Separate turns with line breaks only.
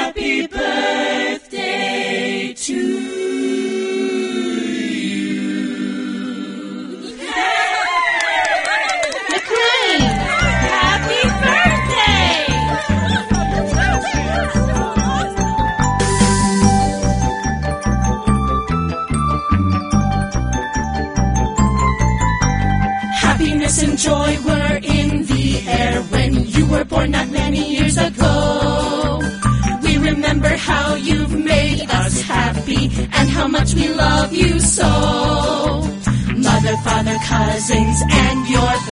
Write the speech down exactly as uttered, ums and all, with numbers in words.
Happy birthday to you.
McLean, happy birthday!
Happiness and joy were in the air when you were born not many years ago. We remember how you've made us happy and how much we love you so. Mother, father, cousins, and your